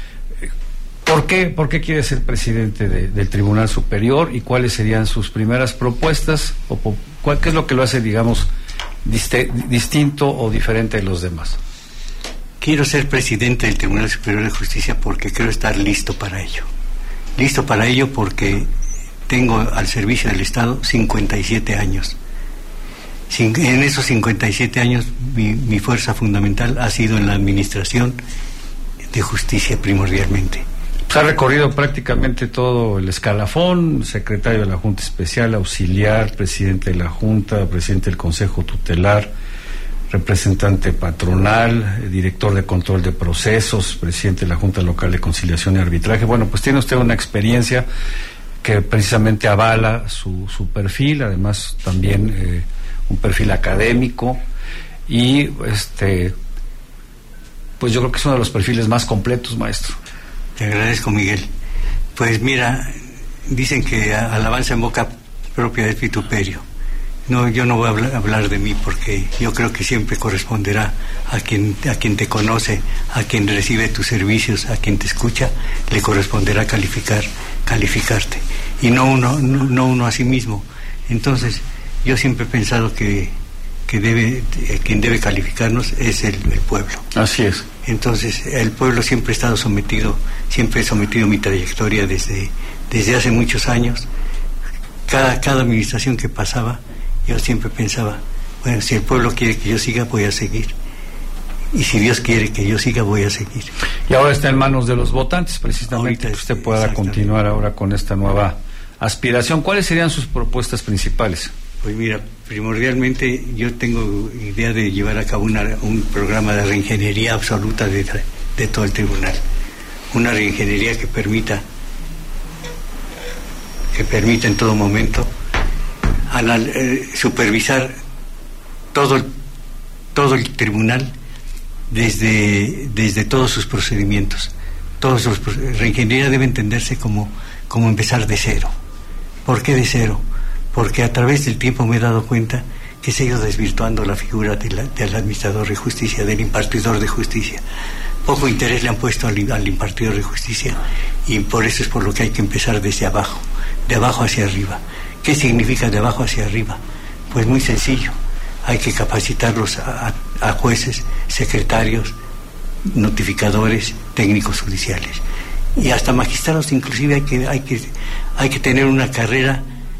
¿por qué, por qué quiere ser presidente de, del Tribunal Superior y cuáles serían sus primeras propuestas, o cuál, qué es lo que lo hace, digamos, diste, distinto o diferente de los demás? Quiero ser presidente del Tribunal Superior de Justicia porque creo estar listo para ello. Listo para ello porque tengo al servicio del Estado cincuenta y siete años. En esos cincuenta y siete años mi, mi fuerza fundamental ha sido en la administración de justicia primordialmente. Se ha recorrido prácticamente todo el escalafón: secretario de la Junta Especial, auxiliar, presidente de la Junta, presidente del Consejo Tutelar, representante patronal, director de control de procesos, presidente de la Junta Local de Conciliación y Arbitraje. Bueno, pues tiene usted una experiencia que precisamente avala su, su perfil, además también eh, un perfil académico, y este pues yo creo que es uno de los perfiles más completos, maestro. Te agradezco, Miguel. Pues mira, dicen que alabanza en boca propia es vituperio. No, yo no voy a hablar, hablar de mí, porque yo creo que siempre corresponderá a quien a quien te conoce, a quien recibe tus servicios, a quien te escucha, le corresponderá calificar, calificarte, y no uno, no, no uno a sí mismo. Entonces, yo siempre he pensado que que debe eh, quien debe calificarnos es el, el pueblo. Así es. Entonces, el pueblo siempre ha estado sometido, siempre he sometido mi trayectoria desde desde hace muchos años. Cada cada administración que pasaba, yo siempre pensaba, bueno, si el pueblo quiere que yo siga, voy a seguir. Y si Dios quiere que yo siga, voy a seguir. Y ahora está en manos de los votantes, precisamente, que usted pueda continuar ahora con esta nueva aspiración. ¿Cuáles serían sus propuestas principales? Pues mira, primordialmente yo tengo idea de llevar a cabo una, un programa de reingeniería absoluta de, de todo el tribunal. Una reingeniería que permita, que permita en todo momento anal, eh, supervisar todo el, todo el tribunal desde, desde todos sus procedimientos. Todos los, reingeniería debe entenderse como, como empezar de cero. ¿Por qué de cero? Porque a través del tiempo me he dado cuenta que se ha ido desvirtuando la figura de la, del administrador de justicia, del impartidor de justicia. poco interés le han puesto al, al impartidor de justicia, y por eso es por lo que hay que empezar desde abajo, de abajo hacia arriba. ¿Qué significa de abajo hacia arriba? Pues muy sencillo, hay que capacitarlos a, a jueces, secretarios, notificadores, técnicos judiciales y hasta magistrados. Inclusive hay que, hay que, hay que tener una carrera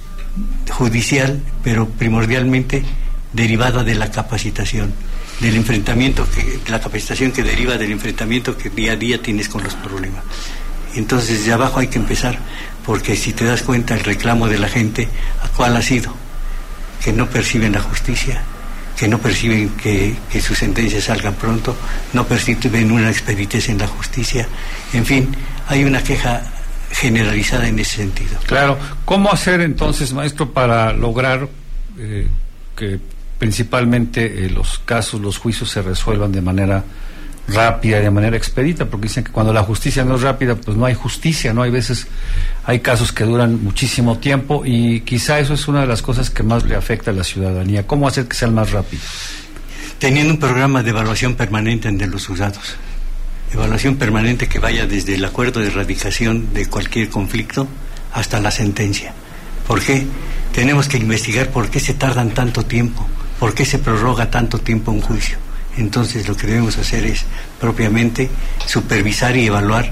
judicial, pero primordialmente derivada de la capacitación, del enfrentamiento, que, la capacitación que deriva del enfrentamiento que día a día tienes con los problemas. Entonces de abajo hay que empezar, porque si te das cuenta el reclamo de la gente, ¿cuál ha sido? Que no perciben la justicia, que no perciben que, que sus sentencias salgan pronto, no perciben una expeditez en la justicia. En fin, hay una queja generalizada en ese sentido. Claro. ¿Cómo hacer entonces, maestro, para lograr eh, que principalmente eh, los casos, los juicios se resuelvan de manera rápida y de manera expedita? Porque dicen que cuando la justicia no es rápida, pues no hay justicia, ¿no? Hay veces, hay casos que duran muchísimo tiempo, y quizá eso es una de las cosas que más le afecta a la ciudadanía. ¿Cómo hacer que sean más rápidos? Teniendo un programa de evaluación permanente de los juzgados. Evaluación permanente que vaya desde el acuerdo de erradicación de cualquier conflicto hasta la sentencia. ¿Por qué? Tenemos que investigar por qué se tardan tanto tiempo, por qué se prorroga tanto tiempo un juicio. Entonces lo que debemos hacer es propiamente supervisar y evaluar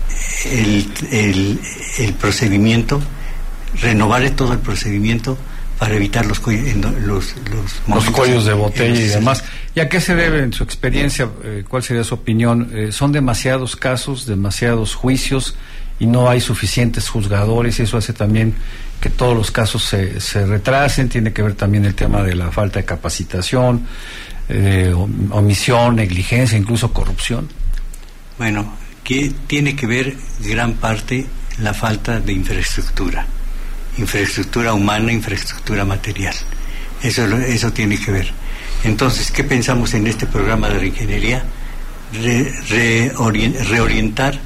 el, el, el procedimiento, renovar todo el procedimiento para evitar los los, los, los cuellos de botella y demás. ¿Y a qué se debe, en su experiencia, eh, cuál sería su opinión? Eh, ¿Son demasiados casos, demasiados juicios y no hay suficientes juzgadores, y eso hace también que todos los casos se, se retrasen? Tiene que ver también el tema de la falta de capacitación, eh, omisión, negligencia, incluso corrupción. Bueno, que tiene que ver gran parte la falta de infraestructura, infraestructura humana, infraestructura material. Eso, eso tiene que ver. Entonces, ¿qué pensamos en este programa de reingeniería? Re, reorient, reorientar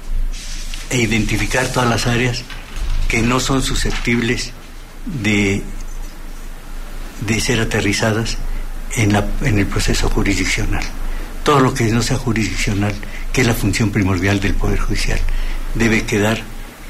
e identificar todas las áreas que no son susceptibles de, de ser aterrizadas en, la, en el proceso jurisdiccional. Todo lo que no sea jurisdiccional, que es la función primordial del Poder Judicial, debe quedar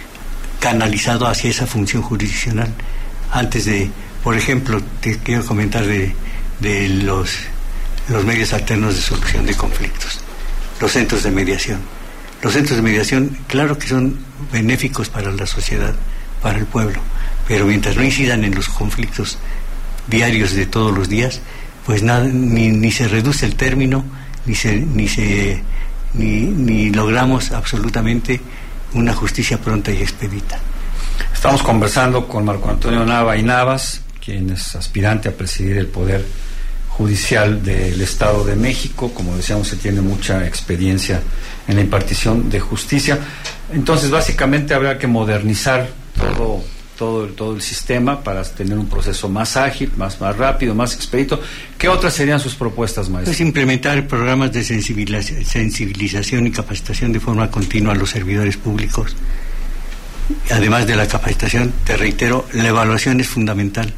canalizado hacia esa función jurisdiccional. Antes de, por ejemplo, te quiero comentar de, de los, los medios alternos de solución de conflictos, los centros de mediación. Los centros de mediación, claro que son benéficos para la sociedad, para el pueblo, pero mientras no incidan en los conflictos diarios de todos los días, pues nada, ni, ni se reduce el término, ni se, ni se, ni, ni logramos absolutamente una justicia pronta y expedita. Estamos conversando con Marco Antonio Nava y Navas, quien es aspirante a presidir el Poder Judicial del Estado de México. Como decíamos, se tiene mucha experiencia en la impartición de justicia. Entonces, básicamente habrá que modernizar todo todo el, todo el sistema para tener un proceso más ágil, más, más rápido, más expedito. ¿Qué otras serían sus propuestas, maestro? Pues implementar programas de sensibilización, sensibilización y capacitación de forma continua a los servidores públicos. Además de la capacitación, te reitero, la evaluación es fundamental.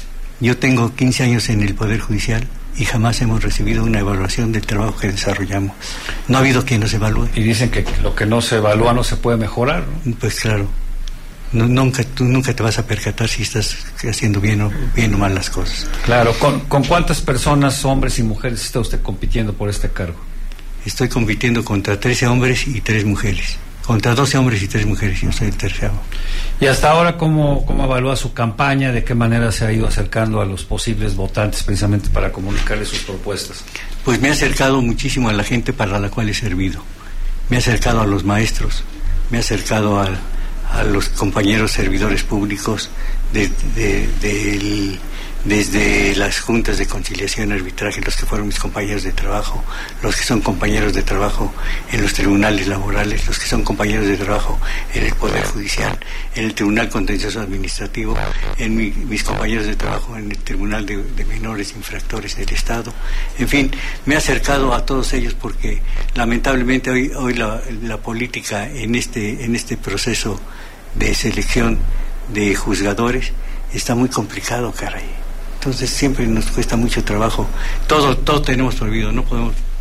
Yo tengo quince años en el Poder Judicial y jamás hemos recibido una evaluación del trabajo que desarrollamos. No ha habido quien nos evalúe. Y dicen que lo que no se evalúa no se puede mejorar, ¿no? Pues claro. No, nunca, tú nunca te vas a percatar si estás haciendo bien o, bien o mal las cosas. Claro. ¿Con, ¿Con cuántas personas, hombres y mujeres, está usted compitiendo por este cargo? Estoy compitiendo contra trece hombres y tres mujeres. Contra doce hombres y tres mujeres, yo soy el tercero. ¿Y hasta ahora cómo, cómo evalúa su campaña? ¿De qué manera se ha ido acercando a los posibles votantes precisamente para comunicarles sus propuestas? Pues me he acercado muchísimo a la gente para la cual he servido. Me he acercado a los maestros, me he acercado a, a los compañeros servidores públicos de, de, de el, desde las juntas de conciliación y arbitraje, los que fueron mis compañeros de trabajo, los que son compañeros de trabajo en los tribunales laborales, los que son compañeros de trabajo en el Poder Judicial, en el Tribunal Contencioso Administrativo, en mi, mis compañeros de trabajo en el Tribunal de, de Menores Infractores del Estado. En fin, me he acercado a todos ellos porque lamentablemente hoy, hoy la, la política en este, en este proceso de selección de juzgadores está muy complicado, caray. Entonces siempre nos cuesta mucho trabajo. Todo, todo tenemos prohibido, no podemos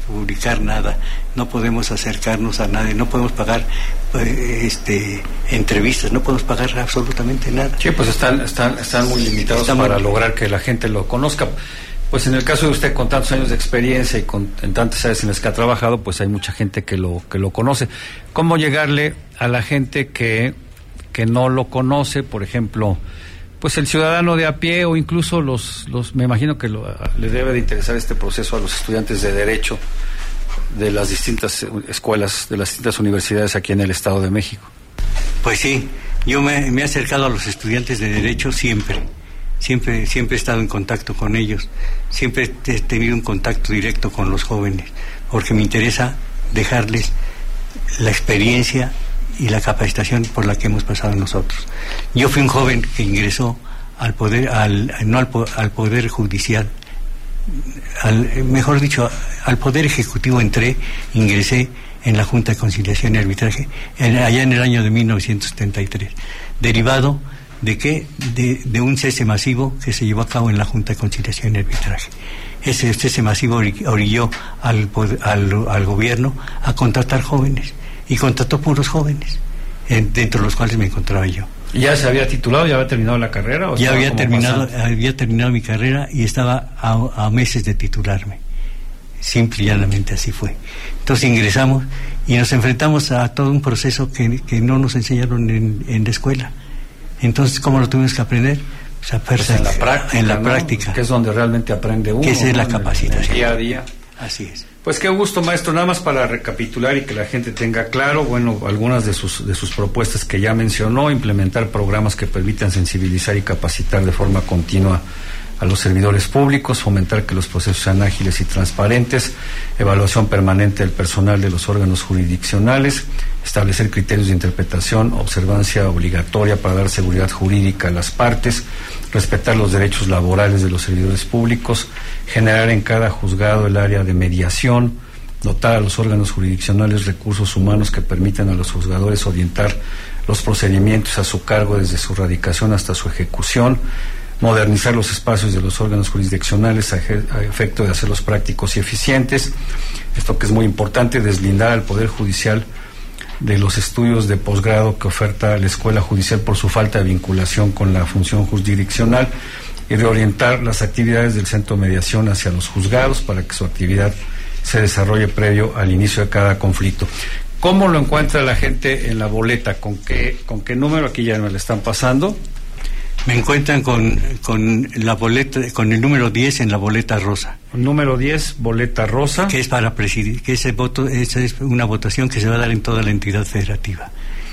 publicar nada, no podemos acercarnos a nadie, no podemos pagar eh, este entrevistas, no podemos pagar absolutamente nada. Sí, pues están están están muy limitados están para muy... lograr que la gente lo conozca. Pues en el caso de usted, con tantos años de experiencia y con en tantas áreas en las que ha trabajado, pues hay mucha gente que lo que lo conoce. ¿Cómo llegarle a la gente que que no lo conoce, por ejemplo, pues el ciudadano de a pie o incluso los los me imagino que lo, le debe de interesar este proceso a los estudiantes de derecho de las distintas escuelas, de las distintas universidades aquí en el Estado de México? Pues sí, yo me, me he acercado a los estudiantes de derecho siempre. Siempre, siempre he estado en contacto con ellos, siempre he tenido un contacto directo con los jóvenes, porque me interesa dejarles la experiencia y la capacitación por la que hemos pasado nosotros. Yo fui un joven que ingresó al poder, al, no al, al poder judicial, al, mejor dicho, al poder ejecutivo entré, ingresé en la Junta de Conciliación y Arbitraje, en, allá en el año de mil novecientos setenta y tres, derivado ¿de qué? De, de un cese masivo que se llevó a cabo en la Junta de Conciliación y Arbitraje. Ese cese masivo orilló al, al, al gobierno a contratar jóvenes, y contrató puros jóvenes, en, dentro de los cuales me encontraba yo. ¿Ya se había titulado, ya había terminado la carrera? ¿O ya había terminado, había terminado mi carrera y estaba a, a meses de titularme. Simple y llanamente así fue. Entonces ingresamos y nos enfrentamos a todo un proceso que, que no nos enseñaron en, en la escuela. Entonces, ¿cómo lo tuvimos que aprender? Pues, a pues en la práctica, en la ¿no? práctica. Que es donde realmente aprende uno. Que esa es la ¿no? capacitación. Día a día. Así es. Pues qué gusto, maestro. Nada más para recapitular y que la gente tenga claro, bueno, algunas de sus de sus propuestas que ya mencionó: implementar programas que permitan sensibilizar y capacitar de forma continua a los servidores públicos, fomentar que los procesos sean ágiles y transparentes, evaluación permanente del personal de los órganos jurisdiccionales, establecer criterios de interpretación, observancia obligatoria para dar seguridad jurídica a las partes, respetar los derechos laborales de los servidores públicos, generar en cada juzgado el área de mediación, dotar a los órganos jurisdiccionales recursos humanos que permitan a los juzgadores orientar los procedimientos a su cargo desde su radicación hasta su ejecución, modernizar los espacios de los órganos jurisdiccionales a, a efecto de hacerlos prácticos y eficientes. Esto que es muy importante, deslindar al Poder Judicial de los estudios de posgrado que oferta la Escuela Judicial por su falta de vinculación con la función jurisdiccional, y reorientar las actividades del Centro de Mediación hacia los juzgados para que su actividad se desarrolle previo al inicio de cada conflicto. ¿Cómo lo encuentra la gente en la boleta? ¿Con qué, con qué número? Aquí ya me le están pasando. Me encuentran con, con la boleta, con el número diez en la boleta rosa. Número diez, boleta rosa. Que es para presidir, que ese voto, esa es una votación que se va a dar en toda la entidad federativa.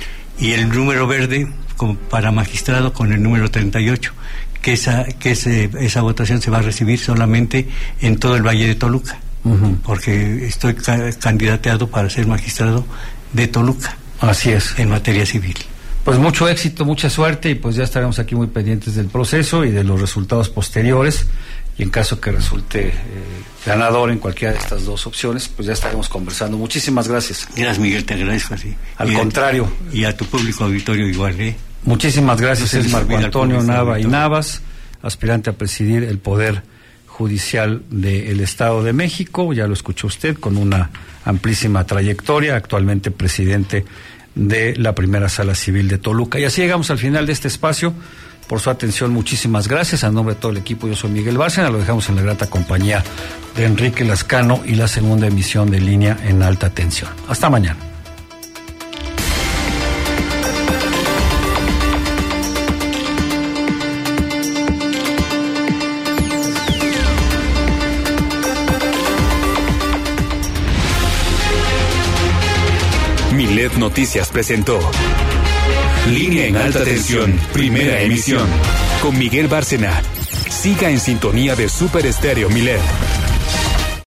Y el número verde, como para magistrado, con el número treinta y ocho, que esa, que ese, esa votación se va a recibir solamente en todo el Valle de Toluca. Uh-huh. Porque estoy ca- candidateado para ser magistrado de Toluca. Así es. En materia civil. Pues mucho éxito, mucha suerte, y pues ya estaremos aquí muy pendientes del proceso y de los resultados posteriores, y en caso que resulte eh, ganador en cualquiera de estas dos opciones, pues ya estaremos conversando. Muchísimas gracias. Gracias, Miguel, te agradezco así. Al y contrario. A, y a tu público auditorio igual, ¿eh? Muchísimas gracias. No es Marco Antonio Nava y Navas, aspirante a presidir el Poder Judicial del Estado de México. Ya lo escuchó usted, con una amplísima trayectoria, actualmente presidente de la Primera Sala Civil de Toluca. Y así llegamos al final de este espacio. Por su atención, muchísimas gracias. A nombre de todo el equipo, yo soy Miguel Bárcena. Lo dejamos en la grata compañía de Enrique Lascano y la segunda emisión de Línea en Alta Tensión. Hasta mañana. Milet Noticias presentó Línea en Alta Tensión, primera emisión, con Miguel Bárcena. Siga en sintonía de Super Estéreo Milet.